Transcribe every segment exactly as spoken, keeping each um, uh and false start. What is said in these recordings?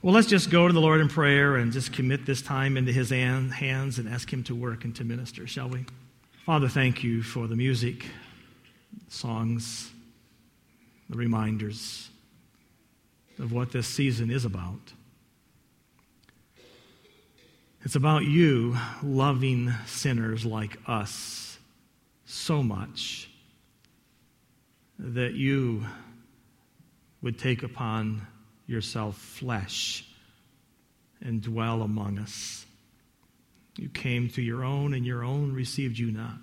Well, let's just go to the Lord in prayer and just commit this time into his hands and ask him to work and to minister, shall we? Father, thank you for the music, songs, the reminders of what this season is about. It's about you loving sinners like us so much that you would take upon yourself flesh and dwell among us. You came to your own, and your own received you not.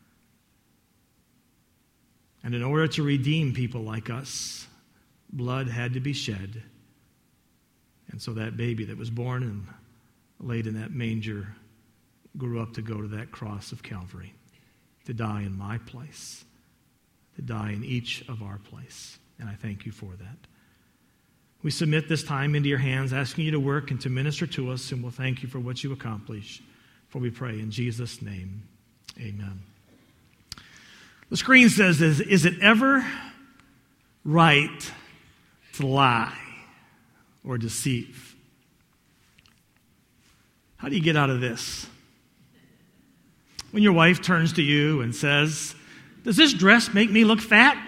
And in order to redeem people like us, blood had to be shed. And so that baby that was born and laid in that manger grew up to go to that cross of Calvary, to die in my place, to die in each of our place. And I thank you for that. We submit this time into your hands, asking you to work and to minister to us, and we'll thank you for what you accomplish. For we pray in Jesus' name, amen. The screen says, is, is it ever right to lie or deceive? How do you get out of this? When your wife turns to you and says, does this dress make me look fat?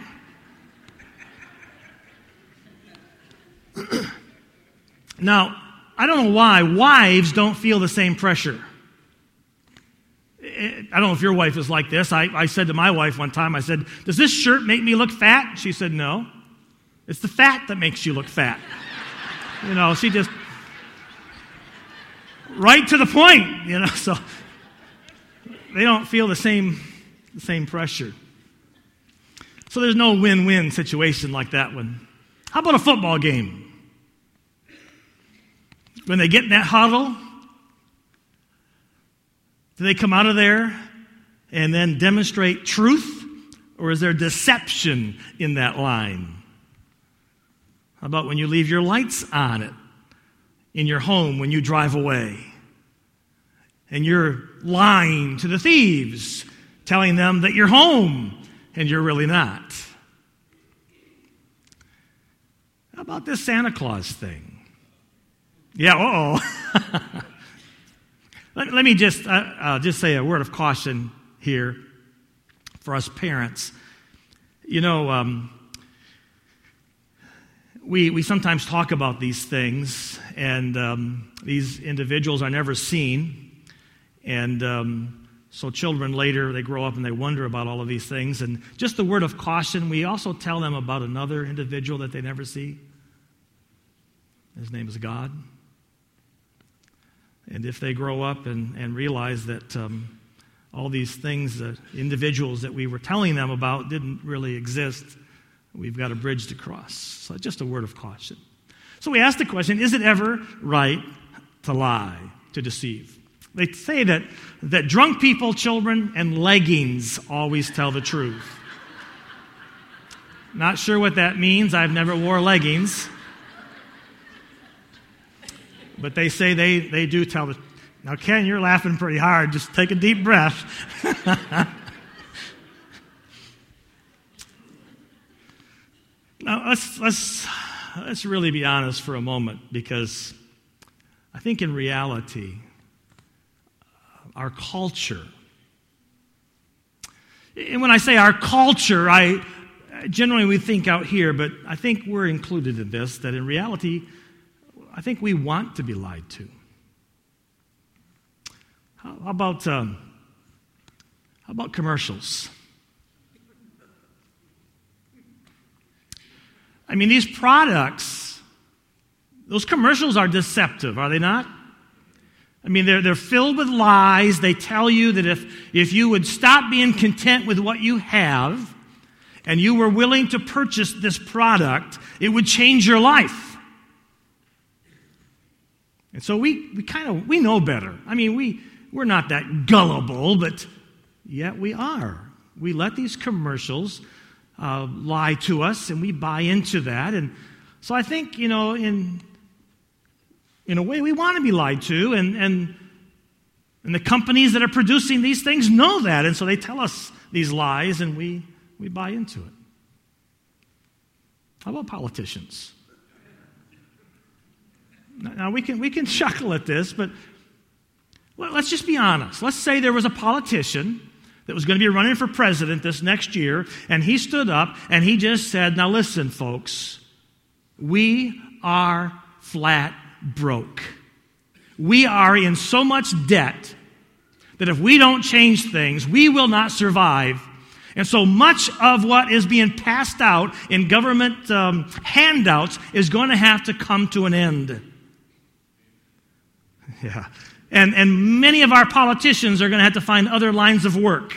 Now, I don't know why wives don't feel the same pressure. I don't know if your wife is like this. I, I said to my wife one time, I said, does this shirt make me look fat? She said, no. It's the fat that makes you look fat. You know, she just, right to the point, you know, so they don't feel the same, the same pressure. So there's no win-win situation like that one. How about a football game? When they get in that huddle, do they come out of there and then demonstrate truth, or is there deception in that line? How about when you leave your lights on it in your home when you drive away, and you're lying to the thieves, telling them that you're home and you're really not? How about this Santa Claus thing? Yeah, uh-oh. let, let me just, uh, uh, just say a word of caution here for us parents. You know, um, we we sometimes talk about these things, and um, these individuals are never seen. And um, so children later, they grow up and they wonder about all of these things. And just a word of caution, we also tell them about another individual that they never see. His name is God. And if they grow up and, and realize that um, all these things, the individuals that we were telling them about didn't really exist, we've got a bridge to cross. So just a word of caution. So we asked the question, is it ever right to lie, to deceive? They say that, that drunk people, children, and leggings always tell the truth. Not sure what that means. I've never wore leggings. But they say they, they do tell the... Now, Ken, you're laughing pretty hard. Just take a deep breath. Now, let's, let's, let's really be honest for a moment, because I think in reality, our culture... And when I say our culture, I generally we think out here, but I think we're included in this, that in reality... I think we want to be lied to. How about um, how about commercials? I mean, these products, those commercials are deceptive, are they not? I mean, they're they're filled with lies. They tell you that if if you would stop being content with what you have, and you were willing to purchase this product, it would change your life. And so we, we kind of, we know better. I mean, we, we're not that gullible, but yet we are. We let these commercials uh, lie to us, and we buy into that. And so I think, you know, in in a way, we want to be lied to, and and and the companies that are producing these things know that, and so they tell us these lies, and we we buy into it. How about politicians? Now, we can, we can chuckle at this, but let's just be honest. Let's say there was a politician that was going to be running for president this next year, and he stood up and he just said, now listen, folks, we are flat broke. We are in so much debt that if we don't change things, we will not survive. And so much of what is being passed out in government um, handouts is going to have to come to an end. Yeah. And, and many of our politicians are going to have to find other lines of work.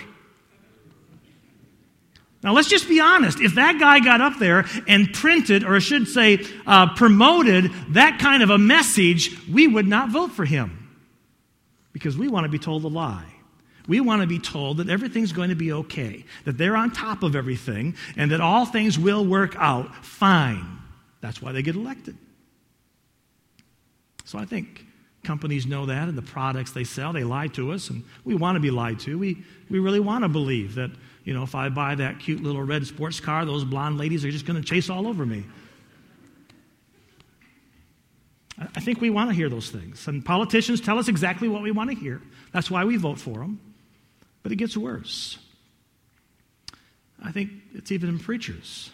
Now, let's just be honest. If that guy got up there and printed, or I should say uh, promoted, that kind of a message, we would not vote for him. Because we want to be told a lie. We want to be told that everything's going to be okay, that they're on top of everything, and that all things will work out fine. That's why they get elected. So I think companies know that, and the products they sell, they lie to us, and we want to be lied to. We, we really want to believe that, you know, if I buy that cute little red sports car, those blonde ladies are just going to chase all over me. I think we want to hear those things. And politicians tell us exactly what we want to hear. That's why we vote for them. But it gets worse. I think it's even in preachers.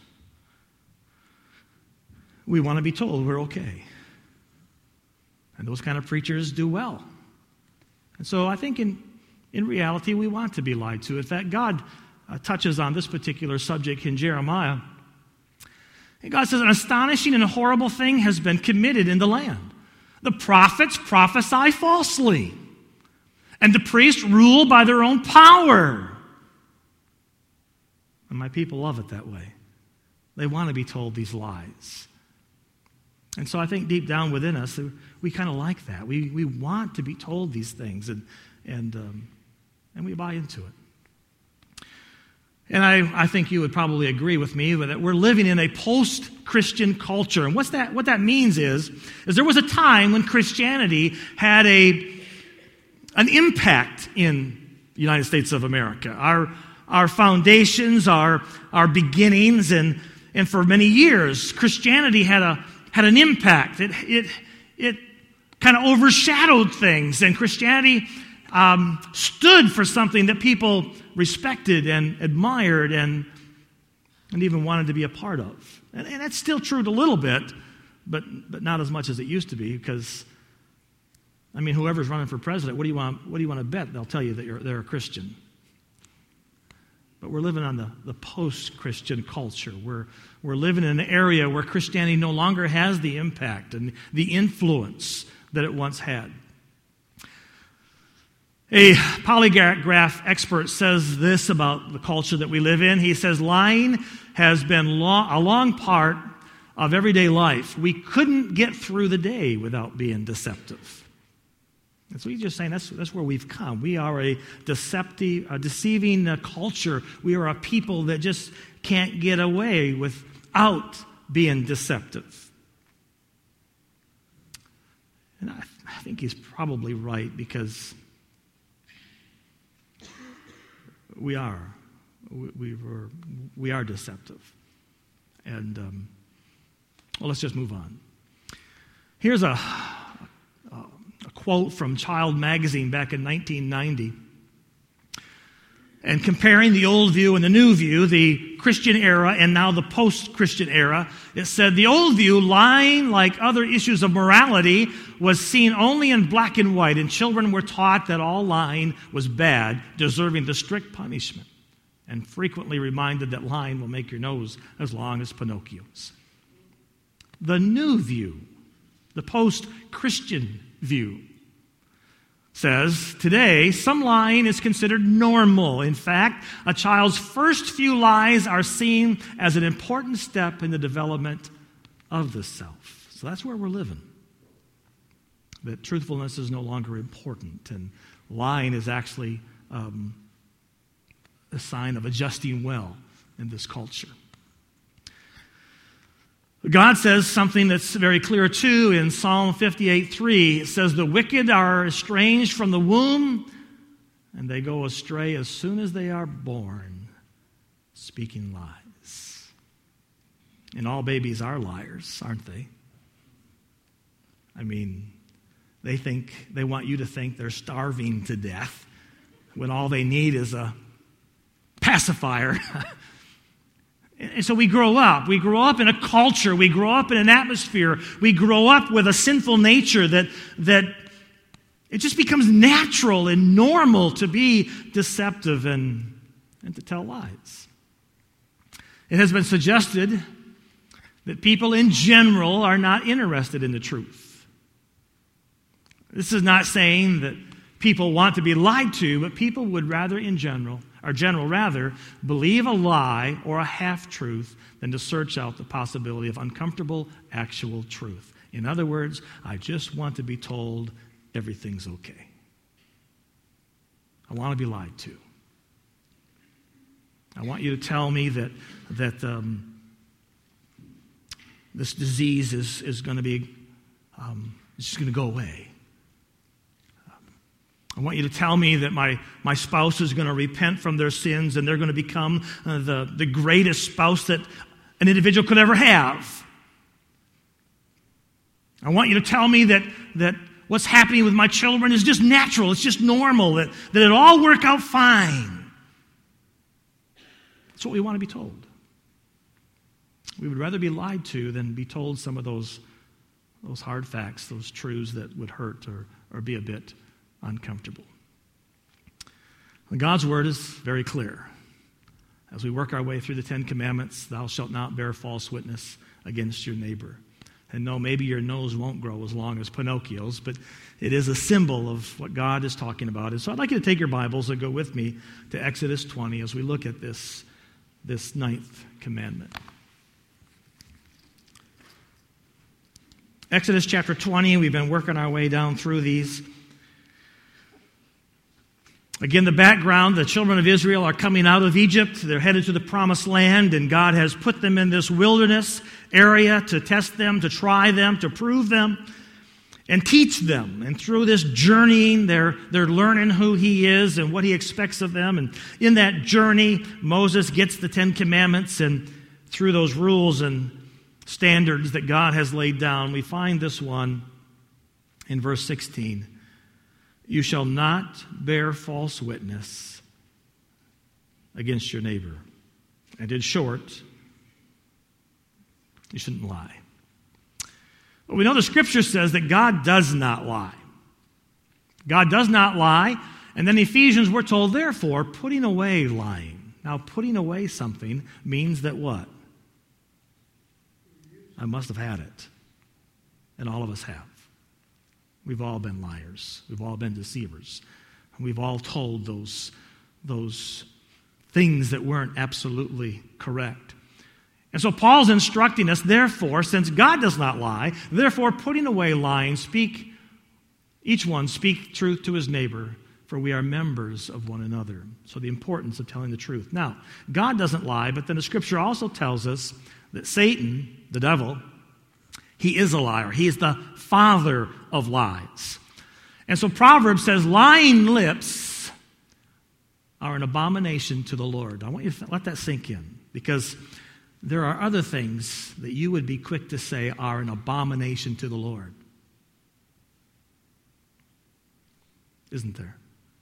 We want to be told we're okay. And those kind of preachers do well. And so I think in, in reality, we want to be lied to. In fact, God uh, touches on this particular subject in Jeremiah. And God says, an astonishing and horrible thing has been committed in the land. The prophets prophesy falsely, and the priests rule by their own power. And my people love it that way. They want to be told these lies. And so I think deep down within us, we kind of like that. We we want to be told these things, and and um, and we buy into it. And I, I think you would probably agree with me that we're living in a post-Christian culture. And what's that? What that means is, is there was a time when Christianity had a an impact in the United States of America. Our our foundations, our our beginnings, and and for many years, Christianity had a had an impact. It it it kind of overshadowed things, and Christianity um, stood for something that people respected and admired and and even wanted to be a part of. And, and that's still true a little bit, but but not as much as it used to be, because I mean, whoever's running for president, what do you want what do you want to bet? They'll tell you that you're they're a Christian. But we're living on the, the post-Christian culture. We're, we're living in an area where Christianity no longer has the impact and the influence that it once had. A polygraph expert says this about the culture that we live in. He says, lying has been long, a long part of everyday life. We couldn't get through the day without being deceptive. And so he's just saying that's, that's where we've come. We are a deceptive, a deceiving uh, culture. We are a people that just can't get away without being deceptive. And I, I think he's probably right, because we are. We, we, were, we are deceptive. And, um, well, let's just move on. Here's a... A quote from Child magazine back in nineteen ninety. And comparing the old view and the new view, the Christian era and now the post-Christian era, it said, the old view, lying like other issues of morality, was seen only in black and white, and children were taught that all lying was bad, deserving the strict punishment, and frequently reminded that lying will make your nose as long as Pinocchio's. The new view, the post-Christian view, says, today, some lying is considered normal. In fact, a child's first few lies are seen as an important step in the development of the self. So that's where we're living. That truthfulness is no longer important, and lying is actually um, a sign of adjusting well in this culture. God says something that's very clear too in Psalm fifty-eight three. It says, the wicked are estranged from the womb, and they go astray as soon as they are born, speaking lies. And all babies are liars, aren't they? I mean, they think, they want you to think they're starving to death when all they need is a pacifier. And so we grow up. We grow up in a culture. We grow up in an atmosphere. We grow up with a sinful nature that, that it just becomes natural and normal to be deceptive and, and to tell lies. It has been suggested that people in general are not interested in the truth. This is not saying that people want to be lied to, but people would rather in general, or general rather, believe a lie or a half-truth than to search out the possibility of uncomfortable, actual truth. In other words, I just want to be told everything's okay. I want to be lied to. I want you to tell me that, that um, this disease is, is going to be, um, it's just going to go away. I want you to tell me that my, my spouse is going to repent from their sins and they're going to become uh, the, the greatest spouse that an individual could ever have. I want you to tell me that, that what's happening with my children is just natural, it's just normal, that, that it'll all work out fine. That's what we want to be told. We would rather be lied to than be told some of those, those hard facts, those truths that would hurt or, or be a bit uncomfortable. God's word is very clear. As we work our way through the Ten Commandments, thou shalt not bear false witness against your neighbor. And no, maybe your nose won't grow as long as Pinocchio's, but it is a symbol of what God is talking about. And so I'd like you to take your Bibles and go with me to Exodus twenty as we look at this, this ninth commandment. Exodus chapter twenty, we've been working our way down through these. Again, the background, the children of Israel are coming out of Egypt. They're headed to the promised land, and God has put them in this wilderness area to test them, to try them, to prove them, and teach them. And through this journeying, they're, they're learning who He is and what He expects of them. And in that journey, Moses gets the Ten Commandments, and through those rules and standards that God has laid down, we find this one in verse sixteen. You shall not bear false witness against your neighbor. And in short, you shouldn't lie. But we know the Scripture says that God does not lie. God does not lie. And then Ephesians, we're told, therefore, putting away lying. Now, putting away something means that what? I must have had it. And all of us have. We've all been liars. We've all been deceivers. We've all told those, those things that weren't absolutely correct. And so Paul's instructing us, therefore, since God does not lie, therefore putting away lying, speak, each one speak truth to his neighbor, for we are members of one another. So the importance of telling the truth. Now, God doesn't lie, but then the Scripture also tells us that Satan, the devil, he is a liar. He is the father of lies. And so Proverbs says, lying lips are an abomination to the Lord. I want you to let that sink in, because there are other things that you would be quick to say are an abomination to the Lord. Isn't there?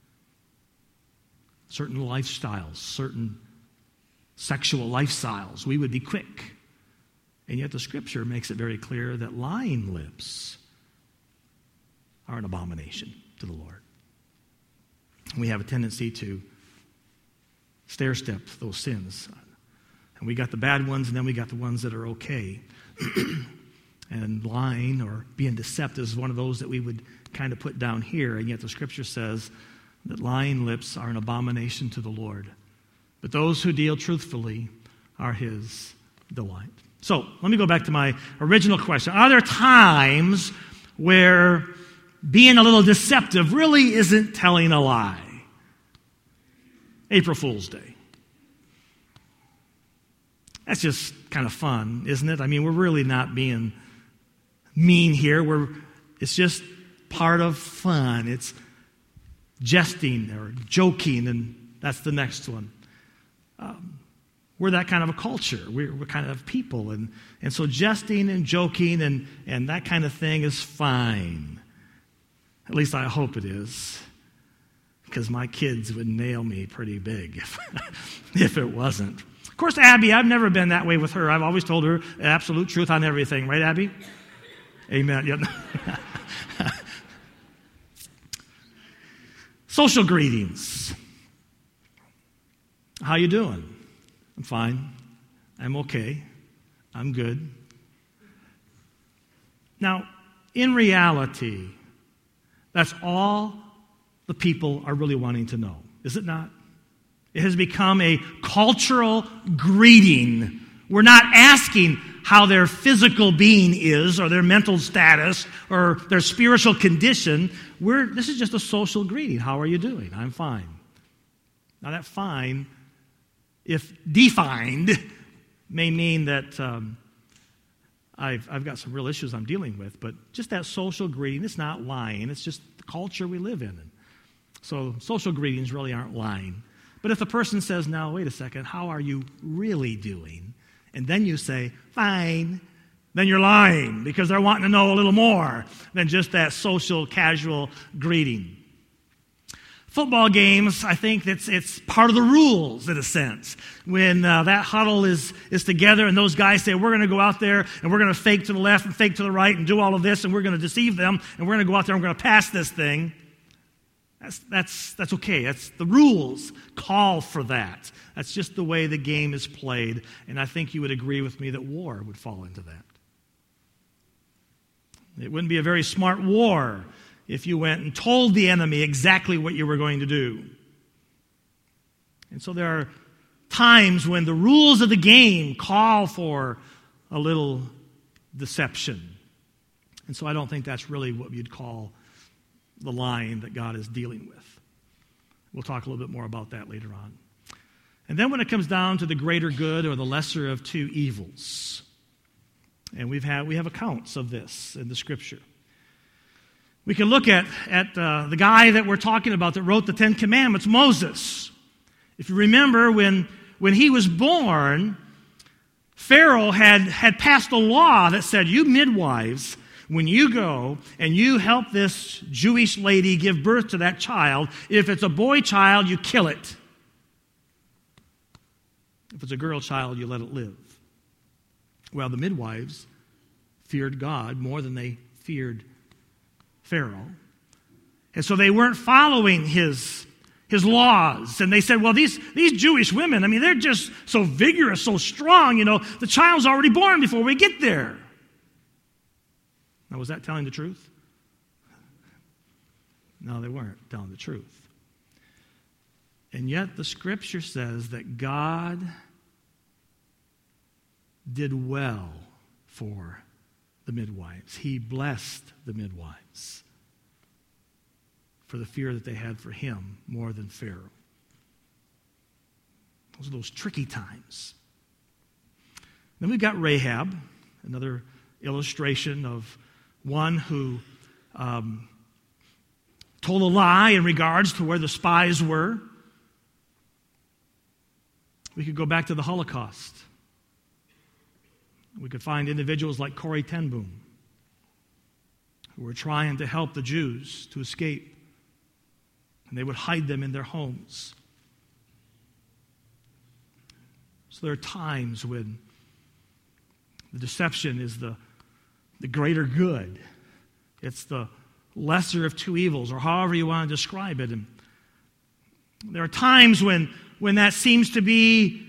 Certain lifestyles, certain sexual lifestyles, we would be quick. And yet the Scripture makes it very clear that lying lips are an abomination to the Lord. We have a tendency to stair-step those sins. And we got the bad ones, and then we got the ones that are okay. And lying or being deceptive is one of those that we would kind of put down here. And yet the Scripture says that lying lips are an abomination to the Lord. But those who deal truthfully are His delight. So, let me go back to my original question. Are there times where being a little deceptive really isn't telling a lie? April Fool's Day. That's just kind of fun, isn't it? I mean, we're really not being mean here. We're, it's just part of fun. It's jesting or joking, and that's the next one. Um, we're that kind of a culture. We're, we're kind of people. And, and so jesting and joking and, and that kind of thing is fine. At least I hope it is. Because my kids would nail me pretty big if, if it wasn't. Of course, Abby, I've never been that way with her. I've always told her absolute truth on everything. Right, Abby? Amen. Yep. Social greetings. How you doing? I'm fine. I'm okay. I'm good. Now, in reality, that's all the people are really wanting to know, is it not? It has become a cultural greeting. We're not asking how their physical being is or their mental status or their spiritual condition. We're, this is just a social greeting. How are you doing? I'm fine. Now that fine, if defined, may mean that um, I've, I've got some real issues I'm dealing with, but just that social greeting, it's not lying. It's just the culture we live in. So social greetings really aren't lying. But if the person says, now, wait a second, how are you really doing? And then you say, fine, then you're lying because they're wanting to know a little more than just that social, casual greeting. Football games, I think that's it's part of the rules in a sense. When uh, that huddle is, is together and those guys say, we're going to go out there and we're going to fake to the left and fake to the right and do all of this and we're going to deceive them and we're going to go out there and we're going to pass this thing. That's, that's, that's okay. That's the rules call for that. That's just the way the game is played. And I think you would agree with me that war would fall into that. It wouldn't be a very smart war if you went and told the enemy exactly what you were going to do. And so there are times when the rules of the game call for a little deception. And so I don't think that's really what you'd call the line that God is dealing with. We'll talk a little bit more about that later on. And then when it comes down to the greater good or the lesser of two evils, and we've had we have accounts of this in the Scripture. We can look at, at uh, the guy that we're talking about that wrote the Ten Commandments, Moses. If you remember, when, when he was born, Pharaoh had, had passed a law that said, you midwives, when you go and you help this Jewish lady give birth to that child, if it's a boy child, you kill it. If it's a girl child, you let it live. Well, the midwives feared God more than they feared Pharaoh. And so they weren't following his, his laws. And they said, well, these, these Jewish women, I mean, they're just so vigorous, so strong, you know, the child's already born before we get there. Now, was that telling the truth? No, they weren't telling the truth. And yet the Scripture says that God did well for the midwives. He blessed the midwives for the fear that they had for him more than Pharaoh. Those are those tricky times. Then we've got Rahab, another illustration of one who um, told a lie in regards to where the spies were. We could go back to the Holocaust. We could find individuals like Corrie ten Boom who were trying to help the Jews to escape. And they would hide them in their homes. So there are times when the deception is the, the greater good. It's the lesser of two evils, or however you want to describe it. And there are times when, when that seems to be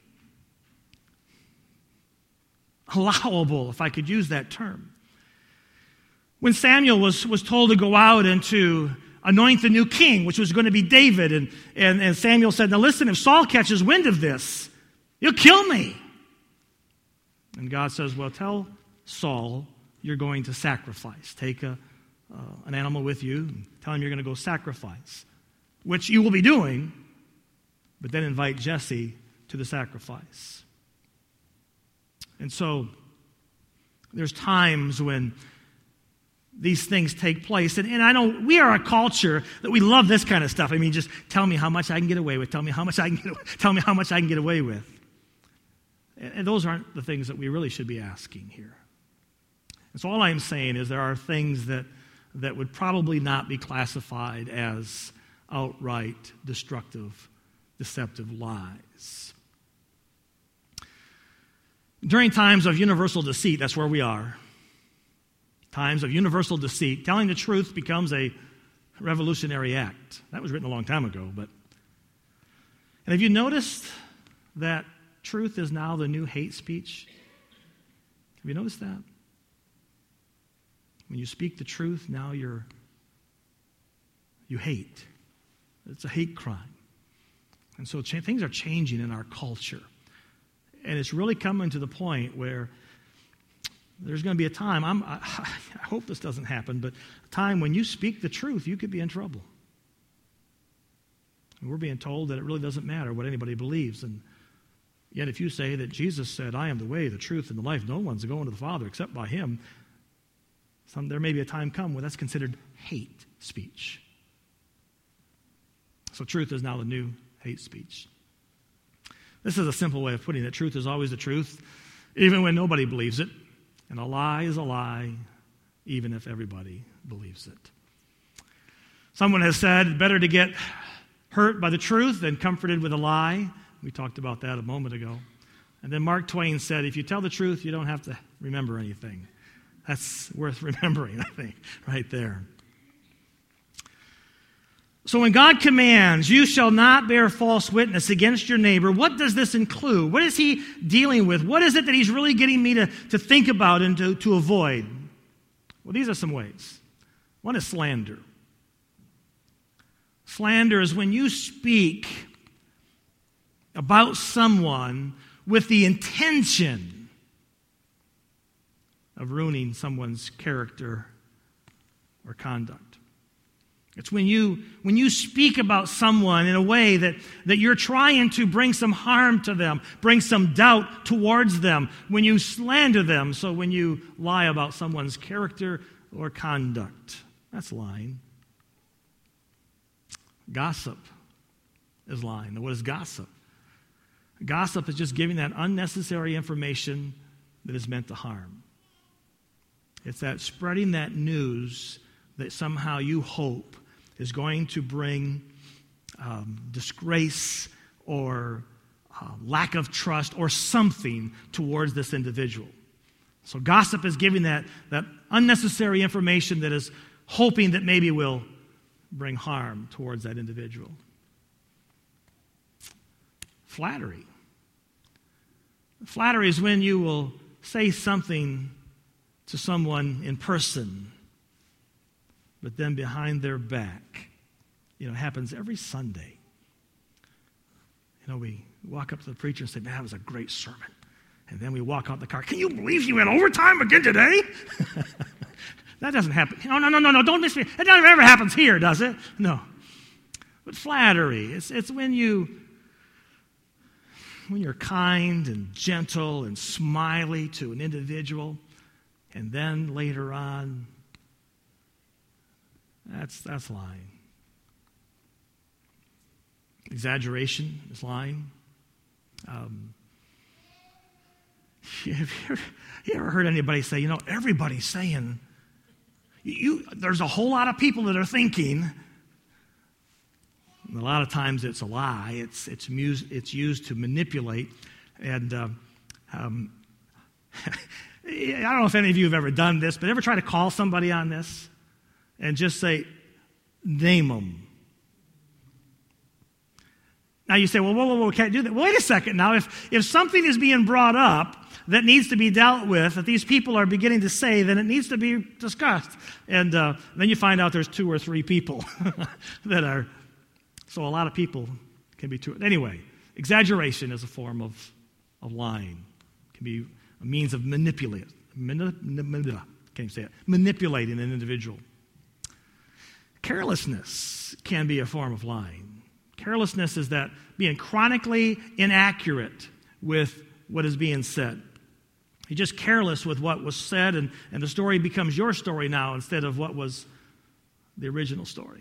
allowable, if I could use that term. When Samuel was, was told to go out and to anoint the new king, which was going to be David, and, and, and Samuel said, now listen, if Saul catches wind of this, he'll kill me. And God says, well, tell Saul you're going to sacrifice. Take a, uh, an animal with you, and tell him you're going to go sacrifice, which you will be doing, but then invite Jesse to the sacrifice. And so there's times when these things take place. And, and I know we are a culture that we love this kind of stuff. I mean, just tell me how much I can get away with. Tell me how much I can get away, tell me how much I can get away with. And those aren't the things that we really should be asking here. And so all I'm saying is there are things that, that would probably not be classified as outright destructive, deceptive lies. During times of universal deceit, that's where we are. Times of universal deceit, telling the truth becomes a revolutionary act. That was written a long time ago, but and have you noticed that truth is now the new hate speech? Have you noticed that? When you speak the truth, now you're you hate. It's a hate crime. And so cha- things are changing in our culture. And it's really coming to the point where there's going to be a time, I'm, I, I hope this doesn't happen, but a time when you speak the truth, you could be in trouble. And we're being told that it really doesn't matter what anybody believes. And yet if you say that Jesus said, I am the way, the truth, and the life, no one's going to the Father except by him, some, there may be a time come when that's considered hate speech. So truth is now the new hate speech. This is a simple way of putting it. Truth is always the truth, even when nobody believes it. And a lie is a lie, even if everybody believes it. Someone has said, better to get hurt by the truth than comforted with a lie. We talked about that a moment ago. And then Mark Twain said, if you tell the truth, you don't have to remember anything. That's worth remembering, I think, right there. So when God commands, you shall not bear false witness against your neighbor, what does this include? What is he dealing with? What is it that he's really getting me to, to think about and to, to avoid? Well, these are some ways. One is slander. Slander is when you speak about someone with the intention of ruining someone's character or conduct. It's when you when you speak about someone in a way that, that you're trying to bring some harm to them, bring some doubt towards them, when you slander them, so when you lie about someone's character or conduct. That's lying. Gossip is lying. What is gossip? Gossip is just giving that unnecessary information that is meant to harm. It's that spreading that news that somehow you hope is going to bring um, disgrace or uh, lack of trust or something towards this individual. So gossip is giving that, that unnecessary information that is hoping that maybe will bring harm towards that individual. Flattery. Flattery is when you will say something to someone in person, but then behind their back, you know, it happens every Sunday. You know, we walk up to the preacher and say, man, that was a great sermon. And then we walk out the car, can you believe you went overtime again today? That doesn't happen. No, no, no, no, no, don't miss me. It never ever happens here, does it? No. But flattery, it's, it's when you, when you're kind and gentle and smiley to an individual, and then later on, that's, that's lying. Exaggeration is lying. Um, have you ever, you ever heard anybody say, you know, everybody's saying, you, there's a whole lot of people that are thinking, and a lot of times it's a lie. It's, it's, mus- it's used to manipulate. And uh, um, I don't know if any of you have ever done this, but ever try to call somebody on this and just say, name them. Now you say, well, whoa, whoa, whoa, can't do that. Well, wait a second. Now, if, if something is being brought up that needs to be dealt with, that these people are beginning to say, then it needs to be discussed. And uh, then you find out there's two or three people that are, so a lot of people can be two. Anyway, exaggeration is a form of, of lying. It can be a means of manipulating, mani- mani- can't even say it, manipulating an individual. Carelessness can be a form of lying. Carelessness is that being chronically inaccurate with what is being said. You're just careless with what was said, and, and the story becomes your story now instead of what was the original story.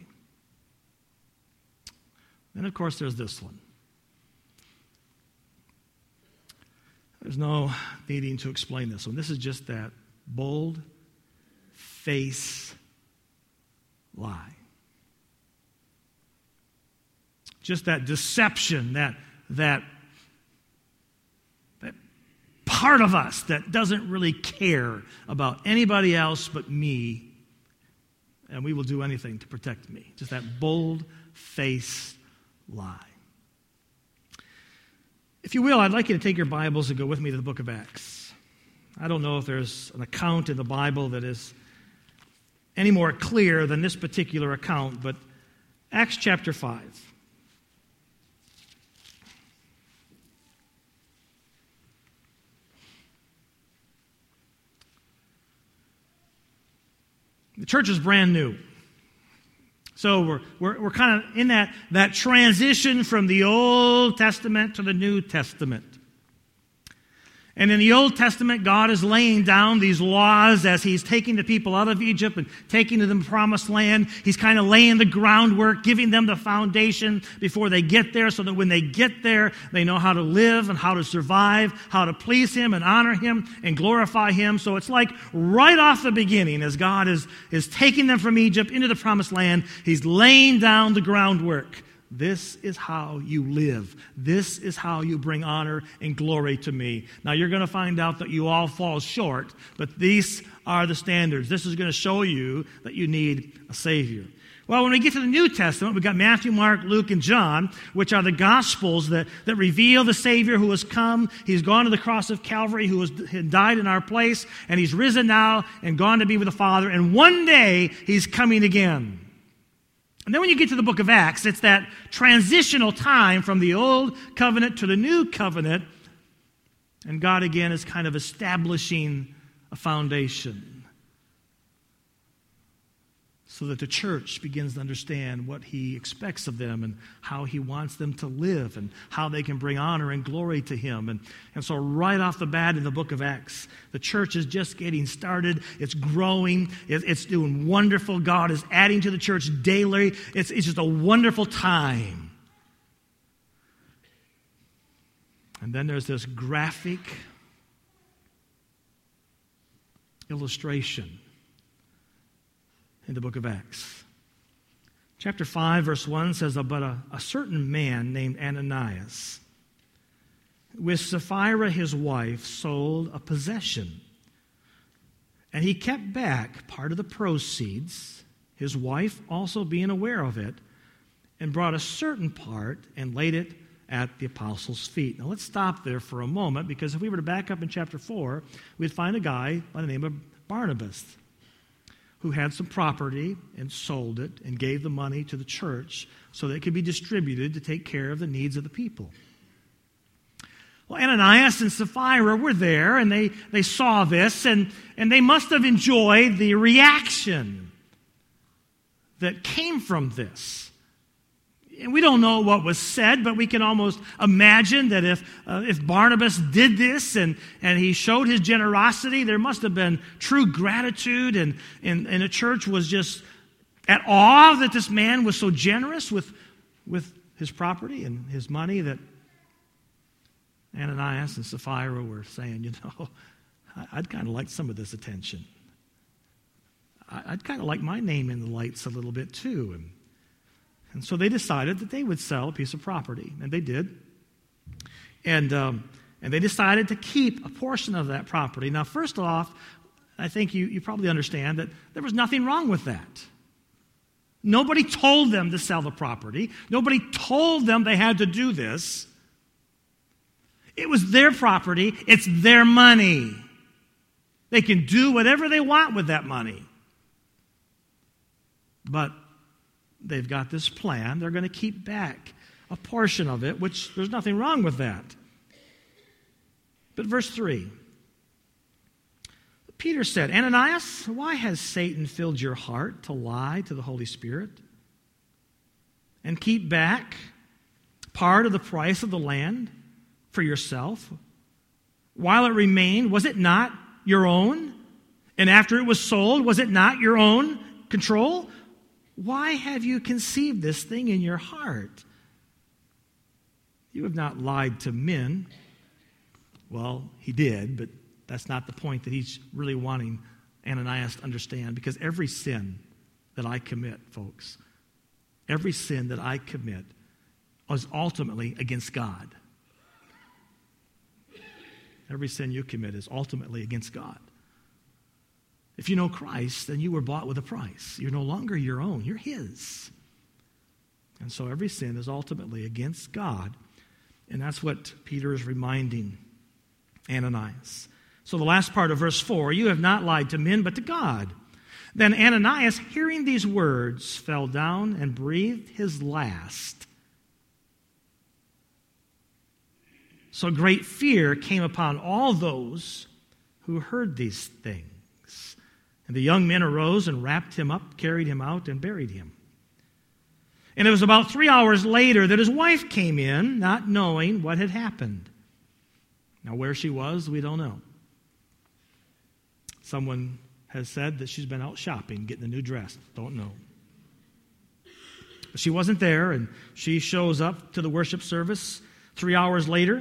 And of course, there's this one. There's no needing to explain this one. This is just that bold face lie. Just that deception, that, that, that part of us that doesn't really care about anybody else but me, and we will do anything to protect me. Just that bold-faced lie. If you will, I'd like you to take your Bibles and go with me to the book of Acts. I don't know if there's an account in the Bible that is any more clear than this particular account, but Acts chapter five. The church is brand new. So we're, we're, we're kind of in that, that transition from the Old Testament to the New Testament. And in the Old Testament, God is laying down these laws as He's taking the people out of Egypt and taking them to the promised land. He's kind of laying the groundwork, giving them the foundation before they get there, so that when they get there, they know how to live and how to survive, how to please Him and honor Him and glorify Him. So it's like right off the beginning, as God is, is taking them from Egypt into the promised land, He's laying down the groundwork. This is how you live. This is how you bring honor and glory to me. Now, you're going to find out that you all fall short, but these are the standards. This is going to show you that you need a Savior. Well, when we get to the New Testament, we've got Matthew, Mark, Luke, and John, which are the Gospels that, that reveal the Savior who has come. He's gone to the cross of Calvary, who has died in our place, and He's risen now and gone to be with the Father, and one day He's coming again. And then when you get to the book of Acts, it's that transitional time from the old covenant to the new covenant. And God again is kind of establishing a foundation so that the church begins to understand what He expects of them and how He wants them to live and how they can bring honor and glory to Him. And, and so right off the bat in the book of Acts, the church is just getting started. It's growing. It, it's doing wonderful. God is adding to the church daily. It's, it's just a wonderful time. And then there's this graphic illustration in the book of Acts. Chapter five, verse one says, But a, a certain man named Ananias, with Sapphira his wife, sold a possession. And he kept back part of the proceeds, his wife also being aware of it, and brought a certain part and laid it at the apostles' feet. Now let's stop there for a moment, because if we were to back up in chapter four, we'd find a guy by the name of Barnabas, who had some property and sold it and gave the money to the church so that it could be distributed to take care of the needs of the people. Well, Ananias and Sapphira were there, and they, they saw this, and, and they must have enjoyed the reaction that came from this. And we don't know what was said, but we can almost imagine that if uh, if Barnabas did this and, and he showed his generosity, there must have been true gratitude, and, and, and the church was just at awe that this man was so generous with, with his property and his money, that Ananias and Sapphira were saying, you know, I'd kind of like some of this attention. I'd kind of like my name in the lights a little bit too. And, And so they decided that they would sell a piece of property, and they did. And um, and they decided to keep a portion of that property. Now, first off, I think you, you probably understand that there was nothing wrong with that. Nobody told them to sell the property. Nobody told them they had to do this. It was their property. It's their money. They can do whatever they want with that money. But they've got this plan. They're going to keep back a portion of it, which there's nothing wrong with that. But verse three, Peter said, Ananias, why has Satan filled your heart to lie to the Holy Spirit and keep back part of the price of the land for yourself? While it remained, was it not your own? And after it was sold, was it not your own control? Why have you conceived this thing in your heart? You have not lied to men, Well, he did, but that's not the point that he's really wanting Ananias to understand, because every sin that I commit, folks, every sin that I commit is ultimately against God. Every sin you commit is ultimately against God. If you know Christ, then you were bought with a price. You're no longer your own. You're His. And so every sin is ultimately against God. And that's what Peter is reminding Ananias. So the last part of verse four, you have not lied to men, but to God. Then Ananias, hearing these words, fell down and breathed his last. So great fear came upon all those who heard these things. And the young men arose and wrapped him up, carried him out, and buried him. And it was about three hours later that his wife came in, not knowing what had happened. Now, where she was, we don't know. Someone has said that she's been out shopping, getting a new dress. Don't know. But she wasn't there, and she shows up to the worship service three hours later,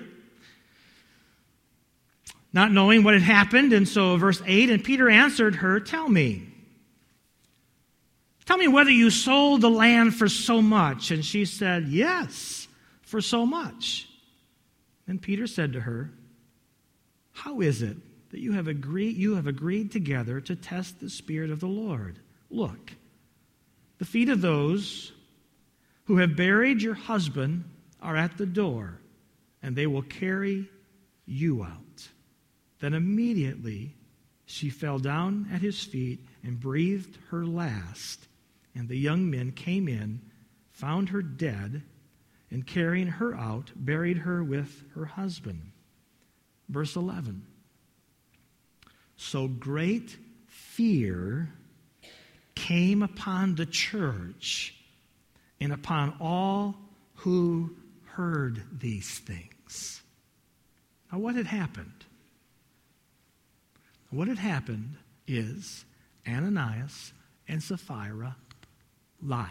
not knowing what had happened. And so, verse eight, and Peter answered her, tell me. Tell me whether you sold the land for so much. And she said, yes, for so much. Then Peter said to her, how is it that you have agreed, you have agreed together to test the Spirit of the Lord? Look, the feet of those who have buried your husband are at the door, and they will carry you out. Then immediately she fell down at his feet and breathed her last. And the young men came in, found her dead, and carrying her out, buried her with her husband. Verse eleven. So great fear came upon the church and upon all who heard these things. Now, what had happened? What had happened is Ananias and Sapphira lied.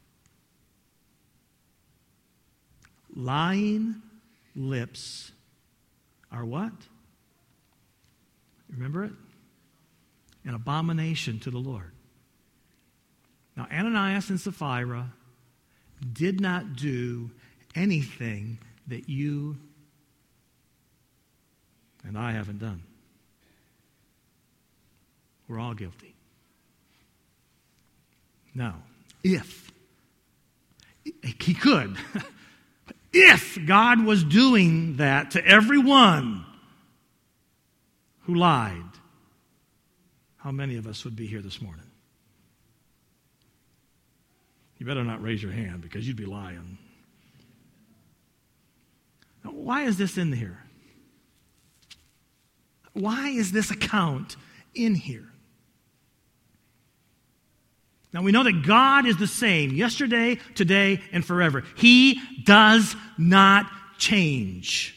Lying lips are what? Remember it? An abomination to the Lord. Now, Ananias and Sapphira did not do anything that you and I haven't done. We're all guilty. Now, if he could, if God was doing that to everyone who lied, how many of us would be here this morning? You better not raise your hand, because you'd be lying. Now, why is this in here? Why is this account in here? Now, we know that God is the same yesterday, today, and forever. He does not change.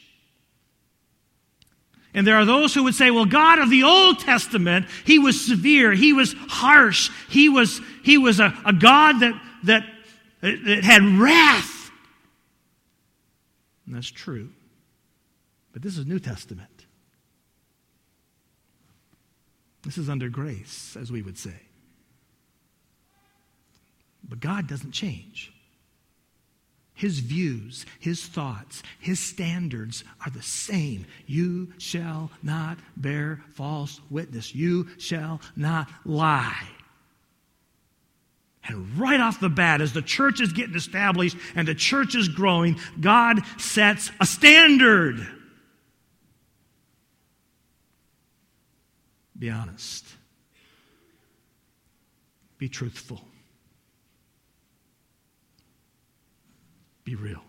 And there are those who would say, well, God of the Old Testament, He was severe, He was harsh, He was, he was a, a God that, that, that had wrath. And that's true. But this is New Testament. This is under grace, as we would say. But God doesn't change. His views, His thoughts, His standards are the same. You shall not bear false witness. You shall not lie. And right off the bat, as the church is getting established and the church is growing, God sets a standard. Be honest. Be truthful. Be real.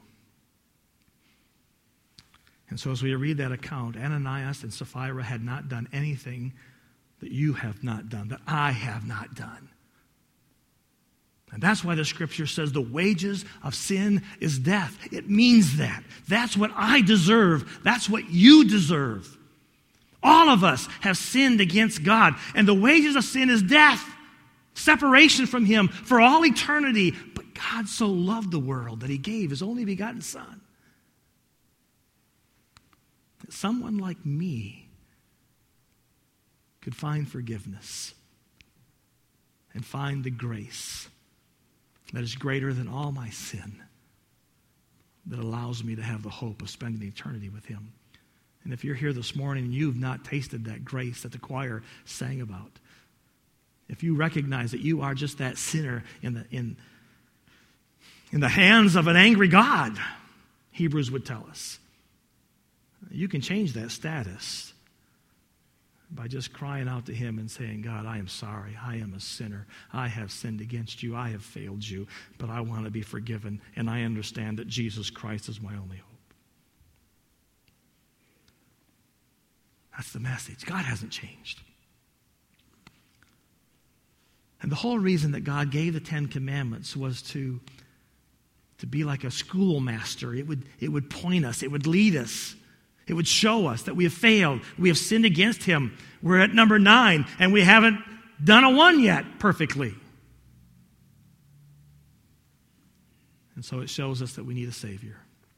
And so as we read that account, Ananias and Sapphira had not done anything that you have not done, that I have not done. And that's why the scripture says the wages of sin is death. It means that. That's what I deserve. That's what you deserve. All of us have sinned against God, and the wages of sin is death, separation from Him for all eternity. But God so loved the world that He gave His only begotten Son, someone like me could find forgiveness and find the grace that is greater than all my sin, that allows me to have the hope of spending eternity with him. And if you're here this morning and you've not tasted that grace that the choir sang about, if you recognize that you are just that sinner in the, in, in the hands of an angry God, Hebrews would tell us, you can change that status by just crying out to him and saying, God, I am sorry. I am a sinner. I have sinned against you. I have failed you, but I want to be forgiven, and I understand that Jesus Christ is my only hope. That's the message. God hasn't changed. And the whole reason that God gave the Ten Commandments was to, to be like a schoolmaster. It would, it would point us. It would lead us. It would show us that we have failed. We have sinned against him. We're at number nine, and we haven't done a one yet perfectly. And so it shows us that we need a Savior.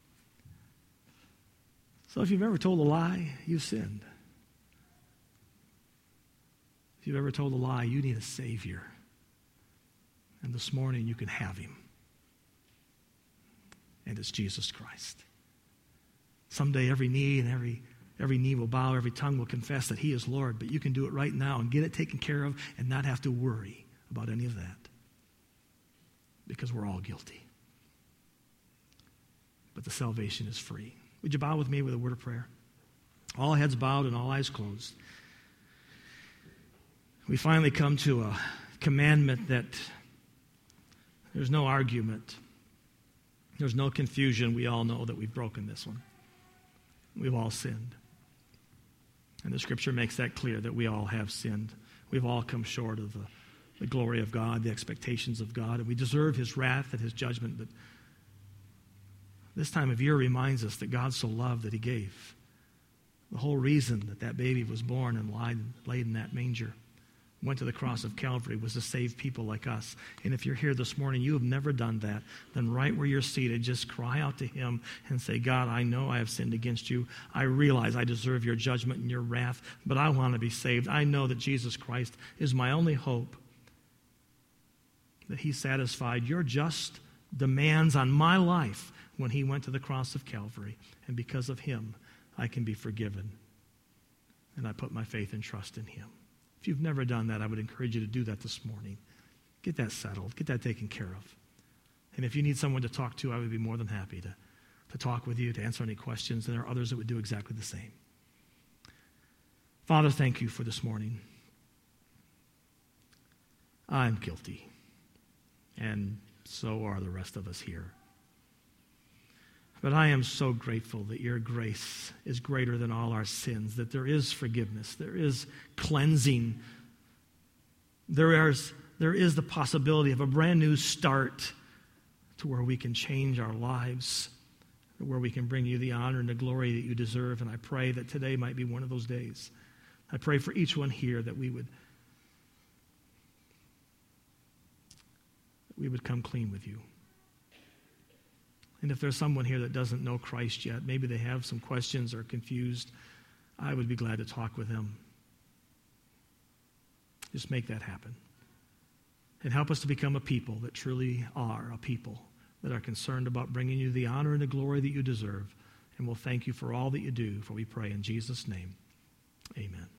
So if you've ever told a lie, you've sinned. If you've ever told a lie, you need a Savior. And this morning you can have him. And it's Jesus Christ. Someday every knee and every every knee will bow, every tongue will confess that he is Lord. But you can do it right now and get it taken care of and not have to worry about any of that. Because we're all guilty. But the salvation is free. Would you bow with me with a word of prayer? All heads bowed and all eyes closed. We finally come to a commandment that there's no argument. There's no confusion. We all know that we've broken this one. We've all sinned. And the scripture makes that clear, that we all have sinned. We've all come short of the, the glory of God, the expectations of God, and we deserve his wrath and his judgment. But this time of year reminds us that God so loved that he gave. The whole reason that that baby was born and lied, laid in that manger, went to the cross of Calvary, was to save people like us. And if you're here this morning, you have never done that, then right where you're seated, just cry out to him and say, God, I know I have sinned against you. I realize I deserve your judgment and your wrath, but I want to be saved. I know that Jesus Christ is my only hope, that he satisfied your just demands on my life when he went to the cross of Calvary. And because of him, I can be forgiven. And I put my faith and trust in him. If you've never done that, I would encourage you to do that this morning. Get that settled. Get that taken care of. And if you need someone to talk to, I would be more than happy to, to talk with you, to answer any questions. And there are others that would do exactly the same. Father, thank you for this morning. I'm guilty. And so are the rest of us here. But I am so grateful that your grace is greater than all our sins, that there is forgiveness, there is cleansing, there is, there is the possibility of a brand new start to where we can change our lives, where we can bring you the honor and the glory that you deserve. And I pray that today might be one of those days. I pray for each one here that we would, that we would come clean with you. And if there's someone here that doesn't know Christ yet, maybe they have some questions or confused, I would be glad to talk with them. Just make that happen. And help us to become a people that truly are a people that are concerned about bringing you the honor and the glory that you deserve. And we'll thank you for all that you do, for we pray in Jesus' name. Amen.